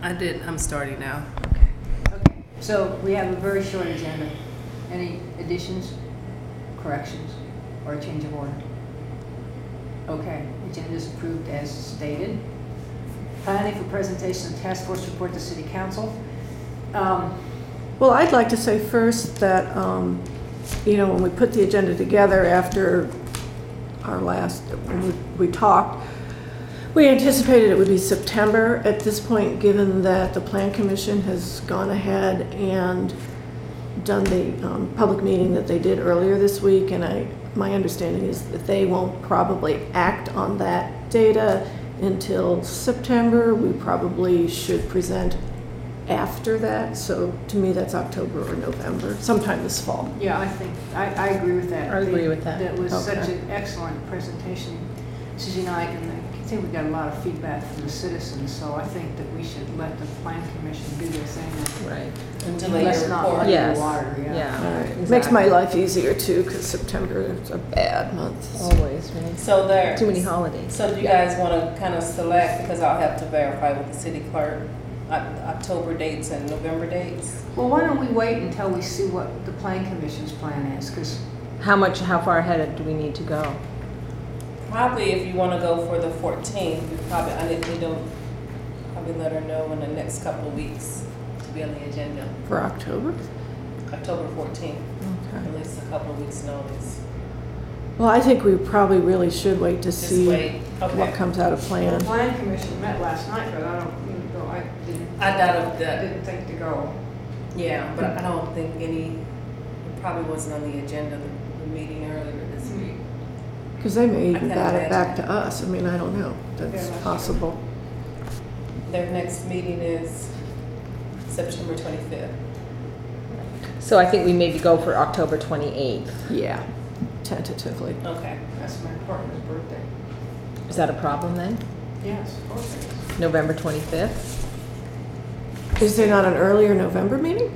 I did. I'm starting now. Okay. So we have a very short agenda. Any additions, corrections, or a change of order? Okay. Agenda is approved as stated. Planning for presentation of task force report to City Council. Well, I'd like to say first that, when we put the agenda together after our last, when we talked, we anticipated it would be September. At this point, given that the Plan Commission has gone ahead and done the public meeting that they did earlier this week, and my understanding is that they won't probably act on that data until September. We probably should present after that. So to me, that's October or November, sometime this fall. Yeah, I agree with that. I agree with that. That was Okay. such an excellent presentation, Susie and I think we got a lot of feedback from the citizens, so I think that we should let the Plan Commission do their thing. Right. And delay Let's your not report. muddy Yes. the water, All Yeah. right. Exactly. Makes my life easier too, because September is a bad month. Always, right? So there. Too many holidays. So do you guys want to kind of select, because I'll have to verify with the city clerk, October dates and November dates? Well, why don't we wait until we see what the Plan Commission's plan is, because How far ahead do we need to go? Probably if you want to go for the 14th, I need to probably let her know in the next couple of weeks to be on the agenda. For October? October 14th, Okay. at least a couple of weeks notice. Well, I think we probably really should wait to Just see wait. Okay. what comes out of the plan. Plan Commission met last night, but I I doubt that. didn't think to go. Yeah, but I don't think it probably wasn't on the agenda, the meeting earlier this week. Because they may I even can bat it back imagine. to us. I mean, I don't know. That's Yeah, that's possible. Their next meeting is September 25th. So I think we maybe go for October 28th. Yeah, tentatively. Okay. That's my partner's birthday. Is that a problem then? Yes, of course it is. November 25th? Is there not an earlier November meeting?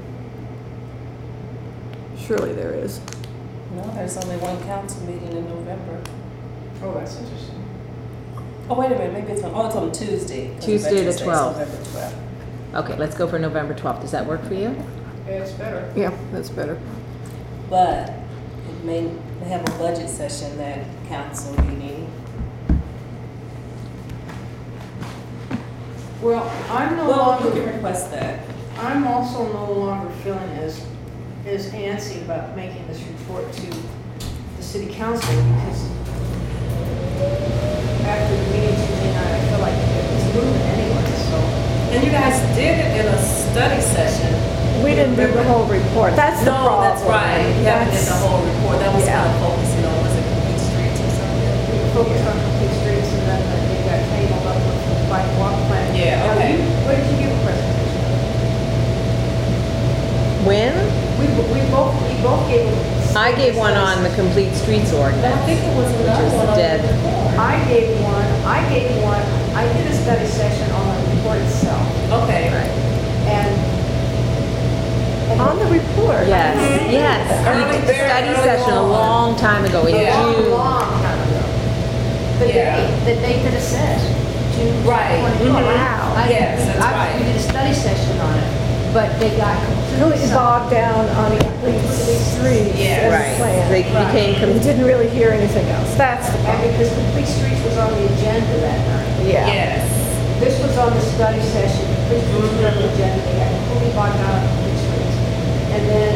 Surely there is. No, there's only one council meeting in November. Oh, that's interesting. Oh, wait a minute, maybe it's on Tuesday. 'cause Tuesday the Veterans Day is 12th. November 12th. Okay, let's go for November 12th. Does that work for you? Yeah, it's better. Yeah, that's better. But it may have a budget session that council meeting. Well, I'm no Well, you longer, can request that. I'm also no longer feeling as antsy about making this report to the city council, because after the meeting Tuesday night, I feel like it's moving anyway, so. And you guys did it in a study session. We didn't do the whole report. That's the problem. No, that's right. You haven't did the That's- whole report. That was Yeah. kind of focusing on, was it complete streets or something? We focused on complete streets, and then they got tabled up with the bike walk plan. Yeah, Now, okay. What did you give a presentation? When? We both gave. I gave one on the complete streets ordinance. I think it was Which another is one on dead. the report. I gave one, I did a study session on the report itself, Okay. and. On the report. Yes, yes. Early, We did a very study early session a on. long time ago in Yeah. June. Long time ago. The Yeah. date, the date that it says, June Right. 2021. Mhm. Wow. Yes, that's right. We did a study session on it, but they got Really completely bogged down on the complete streets. Yeah. and Right. plan. They Right. became We didn't really hear anything else. That's the And problem. because Complete Streets was on the agenda that night. Yeah. Yes. This was on the study session, Complete Streets was on the agenda, they got completely bogged down on Complete Streets. And then,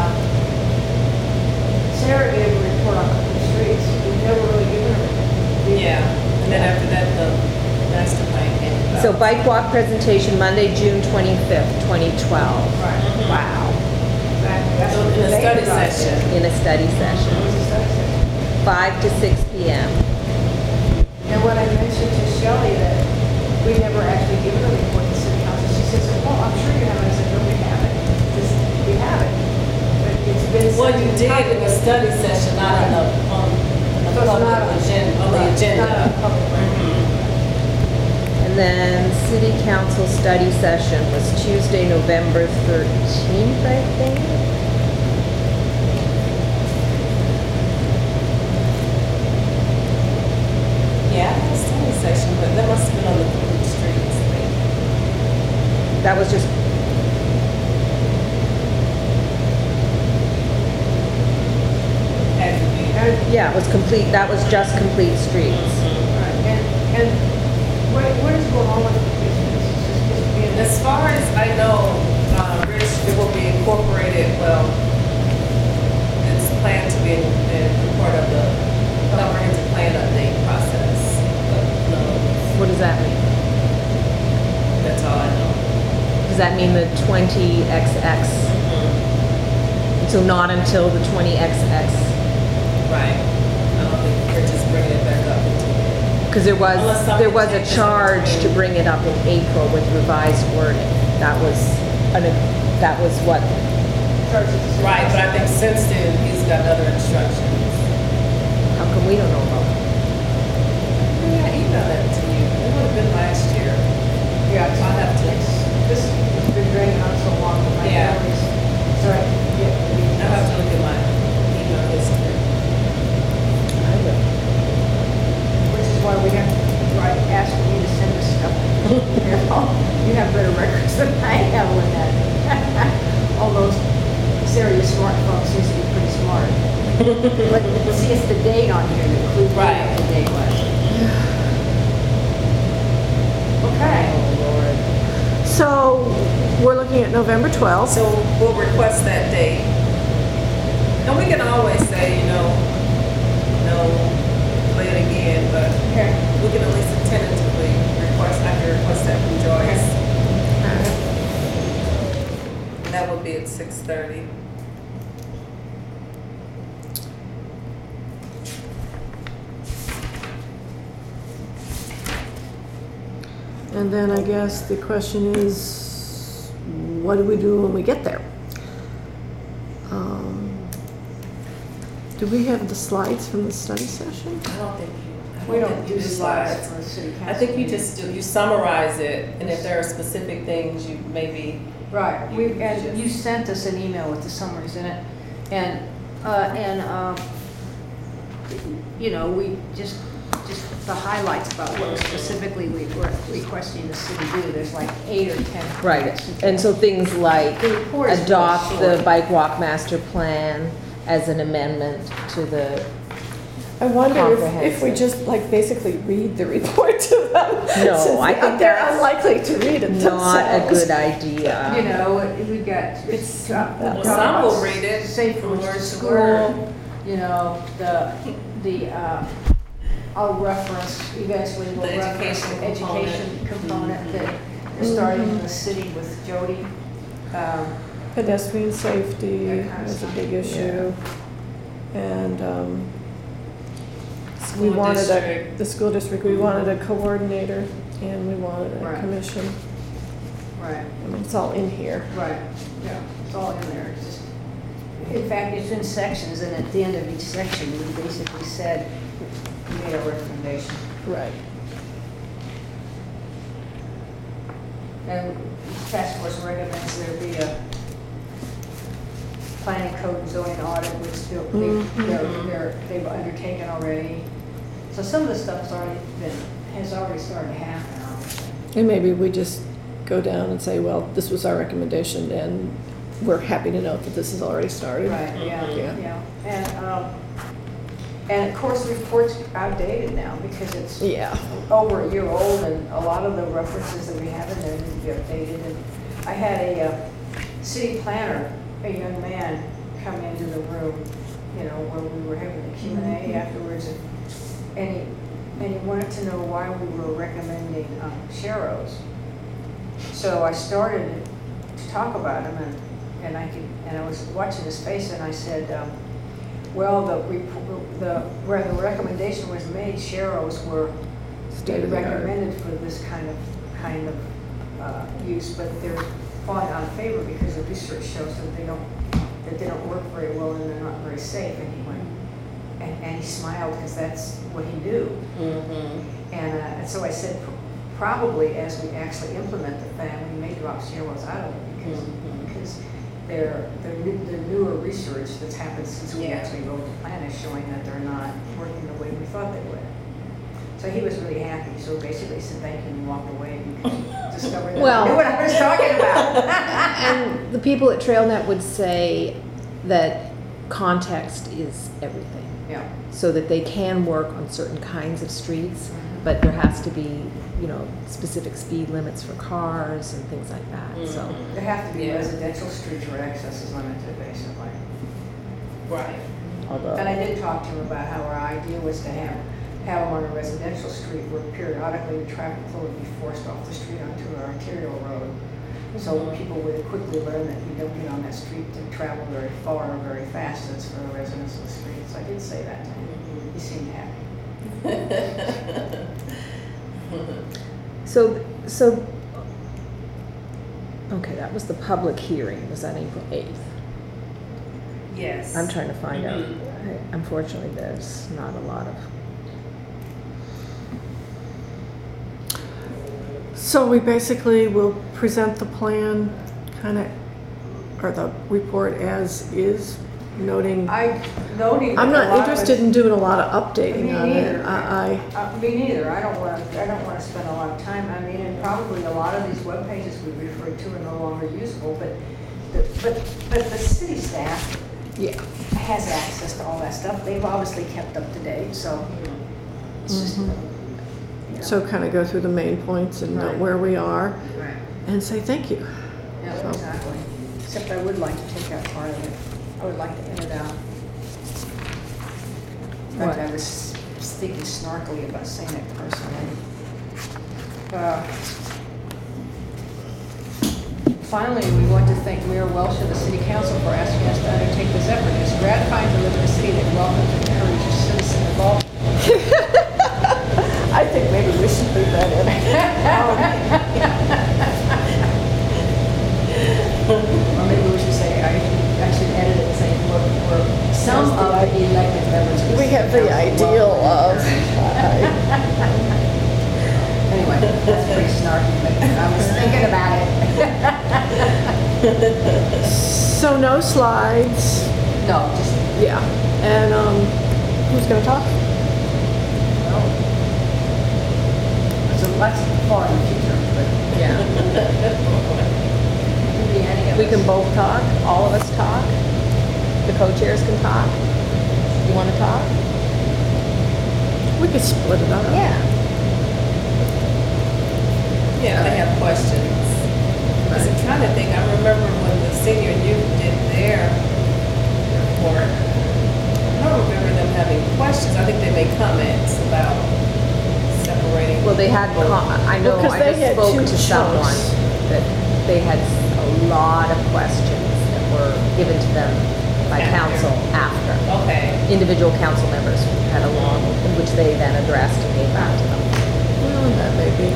Sarah gave a report on Complete Streets, we've never really given her. Yeah. And then after that, the master plan came about. So bike walk presentation Monday, June 25th, 2012. Right. Wow. Exactly. That's So what in the a date study was on. session. In a study It session, was a study session. 5 to 6 p.m. And when I mentioned to Shelley that we never actually given a report to city council, she says, well, I'm sure you have it. I said, no, we haven't. We have it. But it's been. Well, you did in a study session, not in the, on the So it's public not agenda, on the Right, agenda. Not a public record. And then city council study session was Tuesday, November 13th, I think. Yeah, I had a study session, but that must have been on the complete streets thing. that was just, Had to be. yeah, it was complete, that was just complete streets. Right, and what is going on with the business? Is this just being- As far as I know, Rich, it will be incorporated, well, it's planned to be in part of the comprehensive plan update process. But no, What does that mean? that's all I know. Does that mean the 20XX? So not until the 20XX? Right. I don't think they're just bringing it back up into it. Because there Unless something was a changes. charge to bring it up in April with revised wording. That was what, Charges the city Right, but I council. think since then, he's got other instructions. how come we don't know about it? Yeah, I emailed that to you. It would have been last year. Yeah, I'll have to. this has been dragging on so long, but my Yeah. family's, sorry, I have to look at my email history. I will. which is why we have, why I asked you to send us stuff. You have better records than I have with that. All those serious smartphones seems to be pretty smart. But see, it's the date on here that includes Right. what the date was. Okay. Oh, Lord. So, we're looking at November 12th. So we'll request that date. And we can always say, no, play it again, but Okay. we can at least tentatively request, I can request that from Joyce. And that would be at 6:30. And then I guess the question is, what do we do when we get there? Do we have the slides from the study session? I don't think We don't think do you slides for the city council. I think you meeting. just do, you summarize it, and if there are specific things you maybe, Right, You and just- you sent us an email with the summaries in it, and, we just the highlights about what specifically we were requesting the city do, there's like 8 or 10. Right, points. and so things like The report is really adopt the short. bike walk master plan as an amendment to the, I wonder if we Comprehensive. just like basically read the report to them. No, since I think they're that's unlikely to read it not a themselves. good idea. You know, we've got, It's- well, some will read it safe from routes word to to school, word. I'll reference, eventually we'll The reference the education education component that is starting in the city with Jody. Pedestrian safety That kind of is a stuff. big issue. And we School wanted district. the school district, we wanted a coordinator and we wanted a Right. commission. Right. I mean, it's all in here. Right, yeah, it's all in there, it's just, in fact, it's in sections, and at the end of each section, we basically said, we made a recommendation. Right. And task force recommends there be a planning code and zoning audit, which they've undertaken already. So some of the stuff's has already started to happen, obviously. And maybe we just go down and say, well, this was our recommendation and we're happy to note that this has already started. Right, yeah, Yeah. yeah. And of course, the report's outdated now because it's Yeah. over a year old, and a lot of the references that we have in there need to be updated. And I had a city planner, a young man, come into the room, when we were having the Q&A afterwards, and he wanted to know why we were recommending Sharrows. So I started to talk about him, and I was watching his face, and I said, well, where the recommendation was made, Sharrows were State of the art. recommended for this kind of use, but they're falling out of favor because the research shows that they don't work very well and they're not very safe. And he went, and he smiled because that's what he knew. Mm-hmm. And so I said, probably as we actually implement the plan, we may drop Sharrows out of it because the newer research that's happened since we Yeah. actually wrote the plan is showing that they're not working the way we thought they would. So he was really happy, so basically he said thank you and walked away because he discovered that Well- I knew what I was talking about. And the people at TrailNet would say that context is everything. Yeah. So that they can work on certain kinds of streets, but there has to be, you know, specific speed limits for cars and things like that, so. There have to be Yeah. residential streets where access is limited, basically. Right. And I did talk to him about how our idea was to have them on a residential street where periodically the traffic flow would be forced off the street onto an arterial road. So people would quickly learn that you don't get on that street to travel very far or very fast, that's for the residents of the street. So I did say that to him. He seemed happy. So, okay, that was the public hearing, was that April 8th? Yes. I'm trying to find out. Unfortunately, there's not a lot of. So we basically will present the plan, kind of, or the report as is, noting. I'm not I'm not interested in doing a lot of updating Me on it. neither. Me neither. I don't want to spend a lot of time. I mean, and probably a lot of these web pages we referred to are no longer usable, but the city staff Yeah. has access to all that stuff. They've obviously kept up to date, so it's just, you know. So kind of go through the main points and note Right. where we are Right. and say thank you. Yeah, So- exactly. Except I would like to take out part of it. I would like to edit out. In fact, What? I was thinking snarkily about saying it personally. Finally, we want to thank Mayor Welsh of the City Council for asking us to undertake this effort. It's gratifying to live in a city that welcomes and encourages citizen involvement. I think maybe we should leave that in. Or maybe we should say, I should edit it and say, we're some of the elected members of the We city have the council ideal welcome of, and Anyway, that's pretty snarky, but I was thinking about it. so no slides, No, just, yeah. And who's gonna talk? no. So that's far in the future, but Yeah. it could be any of We us. can both talk, all of us talk. The co-chairs can talk. You want to talk? We could split it up. Yeah, they have questions. Because I'm trying to think, I remember when the senior youth did their report, I don't remember them having questions. I think they made comments about separating. Well, they had, I know, Well, 'cause I they just had spoke two to someone chunks. that they had a lot of questions that were given to them by After. council after. Okay. Individual council members had a long, in which they then addressed and gave back to them. Well, that may be.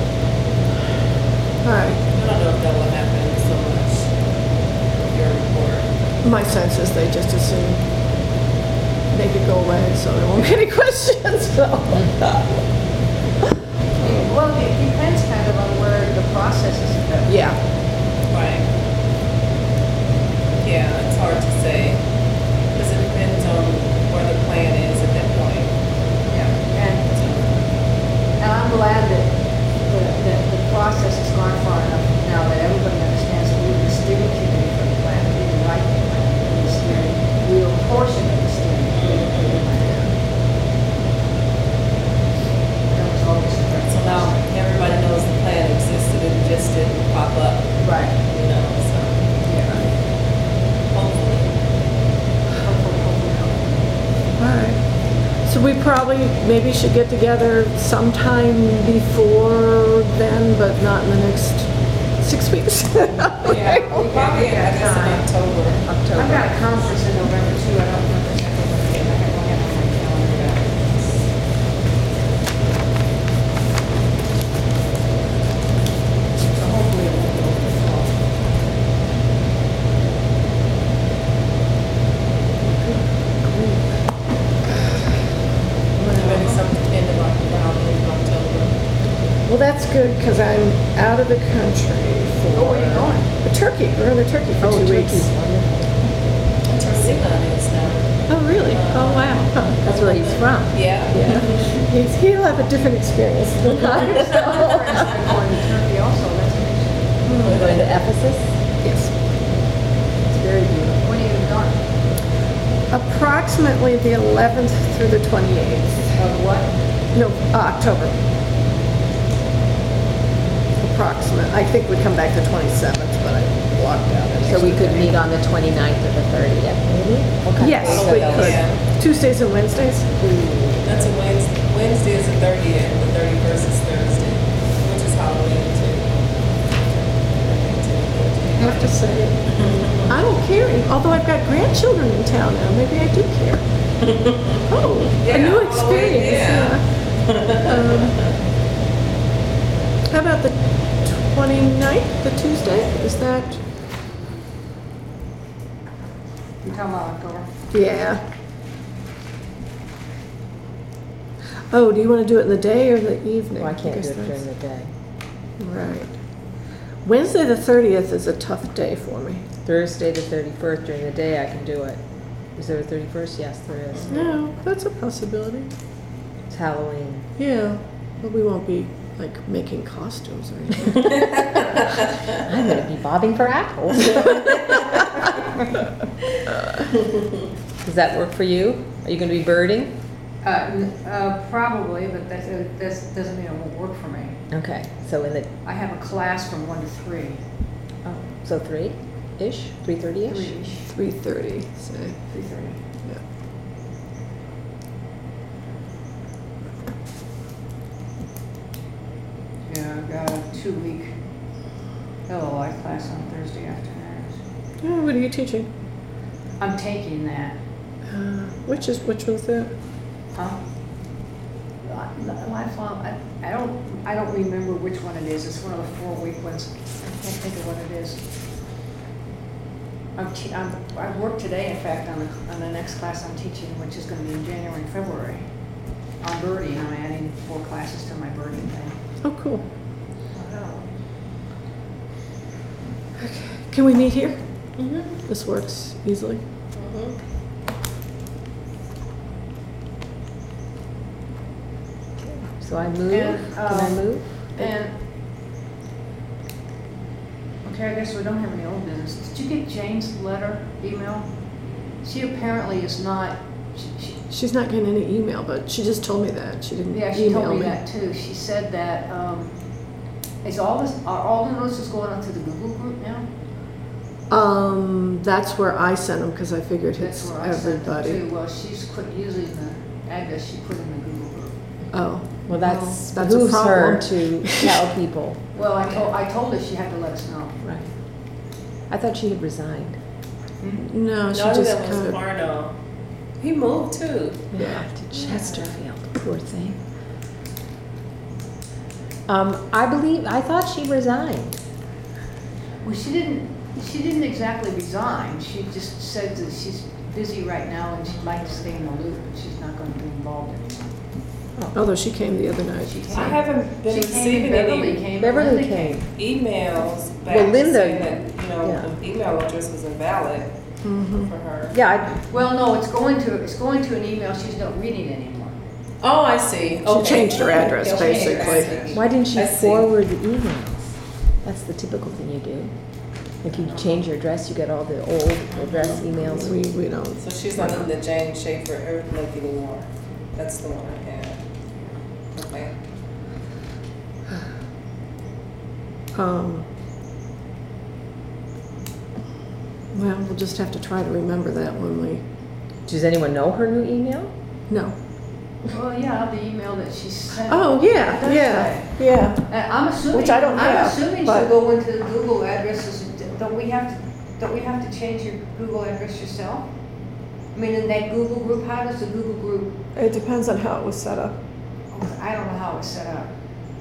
All right. I don't know if that will happen so much with your report. My sense is they just assume they could go away, so there won't be any questions, so. Well, it depends kind of on where the process is about. Yeah. Right. Yeah, it's hard to say. Because it depends on where the plan is at that point. Yeah, and I'm glad that the process has gone far enough now that everybody understands that we were the steering committee for the plan, we didn't write the plan, we were the steering, we were a portion of the steering committee for the plan. That was always the So now everybody knows the plan existed, it just didn't pop up, Right. you know, so Yeah. hopefully. Hopefully. All right. So we probably maybe should get together sometime before then, but not in the next 6 weeks. Yeah, we probably, I guess in October. I've got a conference in November too, I don't remember exactly what it is, I don't have it on my calendar yet. So hopefully it won't be over the fall. Maybe something in around in October. Well, that's good, because I'm out of the country for. Oh, where are you going? Turkey. We're in Turkey for 2 weeks. Torcina is now. Oh, really? Oh, wow. Huh. That's where he's from. Yeah. Yeah. He'll have a different experience than I. Going to Turkey also, that's amazing. We're going to Ephesus. Yes. It's very beautiful. When are you done? Approximately the 11th through the 28th. Of what? No, October. Approximate. I think we come back the 27th, but I blocked out. an So we extra could day. meet on the 29th or the 30th, maybe? What kind of Yes, days are we those? could. Yeah. Tuesdays and Wednesdays? That's a Wednesday. Wednesday is the 30th. The 31st is Thursday, which is Halloween too. I have to say, I don't care, although I've got grandchildren in town now, maybe I do care. Oh, Yeah, a new Halloween, experience, yeah. How about the 29th, the Tuesday? Is that? You talking about October? Yeah. Oh, do you want to do it in the day or the evening? Well, I can't do guess it during that's- the day. Right. Wednesday the 30th is a tough day for me. Thursday the 31st during the day, I can do it. Is there a 31st? Yes, there is. No, that's a possibility. It's Halloween. Yeah, but we won't be like making costumes or anything. I'm going to be bobbing for apples. Does that work for you? Are you going to be birding? Probably, but that doesn't mean it won't work for me. Okay, so in the, I have a class from 1 to 3. oh, so 3-ish? 3:30-ish? 3-ish. 3:30, say. 3:30. Yeah. Yeah, I've got a 2-week LOI class on Thursday afternoons. Oh, what are you teaching? I'm taking that. Which one's that? Huh? Lifelong, I don't remember which one it is. It's one of the 4-week ones. I can't think of what it is. I work today, in fact, on the next class I'm teaching, which is going to be in January and February. On birding, I'm adding 4 classes to my birding thing. Oh, cool. Can we meet here? Mm-hmm. This works easily. So I move? And, Can I move? And, okay, I guess we don't have any old business. Did you get Jane's letter, email? She apparently is not, She's not getting any email, but she just told me that. She didn't yeah, she email told me that too. She said that, are all the notices going onto the Google group now? That's where I sent them because I figured That's it's where I sent them everybody. too. Well, she's quit using the address she put in the Google group. Oh. Well, that's that's a behooves her problem. to tell people. Well, I told her she had to let us know. Right. I thought she had resigned. No, she No, just that was kind of. Barno. He moved too. Yeah. To Chesterfield, poor thing. I thought she resigned. Well, she didn't exactly resign. She just said that she's busy right now and she'd like to stay in the loop, but she's not going to be involved anymore. Although she came the other night. She I haven't been She came, receiving Beverly any came. Beverly Linda came. emails back Well, Linda- saying that, yeah. the email address was invalid Mm-hmm. for her. Yeah, Well, no, it's going to an email she's not reading anymore. Oh, I see. Okay. changed her address, She changed her basically. address. why didn't she I see. forward the emails? That's the typical thing you do. If you change your address, you get all the old address emails. We don't. So she's not in the Jane Schaefer Earth Lake anymore. That's the one I had. Okay. Well, we'll just have to try to remember that when we. Does anyone know her new email? No. Well, yeah, the email that she sent. Oh, yeah, That's yeah, right. yeah. I'm assuming. Which I don't have, I'm assuming but- she'll go into the Google addresses. Don't we have to change your Google address yourself? I mean, in that Google group, how does the Google group? It depends on how it was set up. I don't know how it's set up.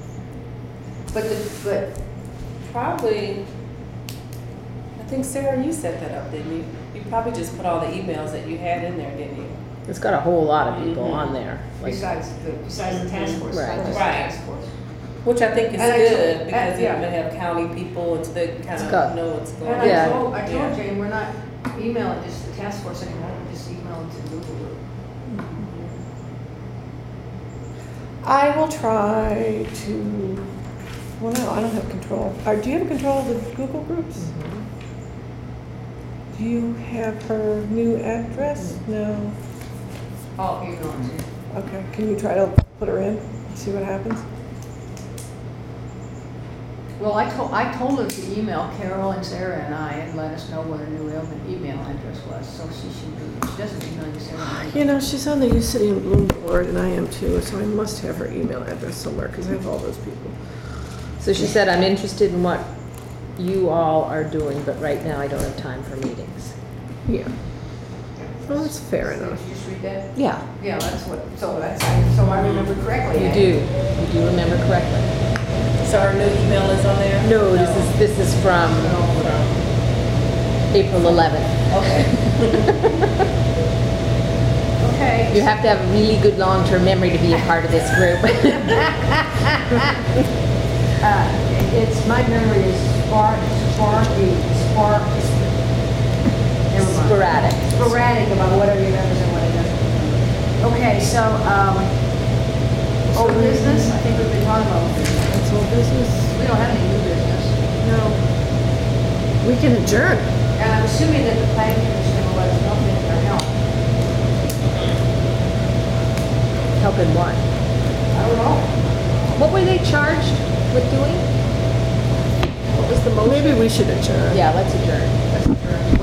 But Probably, I think Sarah, you set that up, didn't you? You probably just put all the emails that you had in there, didn't you? It's got a whole lot of people Mhm. on there. Like, besides the task force, Right. not just the Right. task force. Which I think is And I good told- because yeah. you would have county people and so they kind It's of got- know what's going And on. Yeah. I told Yeah. Jane, we're not, email it just to the task force anymore, we just email it to the Google group. I will try to, well, no, I don't have control. Do you have control of the Google groups? Do you have her new address? No. I'll email it to you. Okay, can you try to put her in, see what happens? Well, I told her to email Carol and Sarah and I and let us know what her new email address was, so she should be, she doesn't email you, Sarah. You know, she's on the U City and Bloom board, and I am too, so I must have her email address somewhere, because I have all those people. So she said, I'm interested in what you all are doing, but right now I don't have time for meetings. Yeah. Well, that's fair enough. Did you just read that? Yeah. Yeah, that's what, so I remember correctly. You do remember correctly. So our new email is on there? No, this is from April 11th. Okay. Okay. You have to have a really good long-term memory to be a part of this group. It's, my memory is Sporadic. sporadic about what he remembers and what he doesn't. Okay, so, old business, I think we've been talking about old business. That's all business. We don't have any new business. No. We can adjourn. And I'm assuming that the planning commission will let us know if they need our help. Help in what? I don't know. What were they charged with doing? What was the motion? Maybe we should adjourn. Yeah, let's adjourn. That's adjourned.